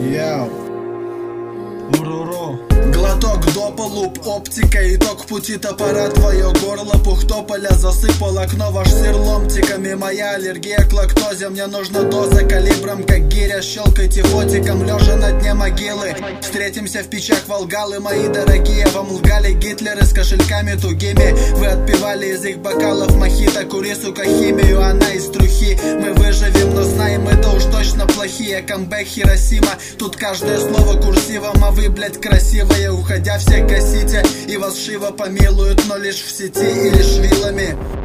Яу. Уруру. Глоток дополуп, оптика, итог пути топора. Твое горло пух тополя засыпал окно ваш сыр ломтиками. Моя аллергия к лактозе, мне нужна доза калибром, как гиря. Щелкайте фотиком, лежа на дне могилы. Встретимся в печах Волгалы, мои дорогие. Вам лгали гитлеры с кошельками тугими. Вы отпивали из их бокалов мохито. Кури, сука, химию, она из трухи. Мы выживем, но знаем, это уж точно плохие. Камбэк Хиросима, тут каждое слово курсивом. А вы, блять, красивые, уходя всех гасите. И вас Шива помилует, но лишь в сети и лишь вилами.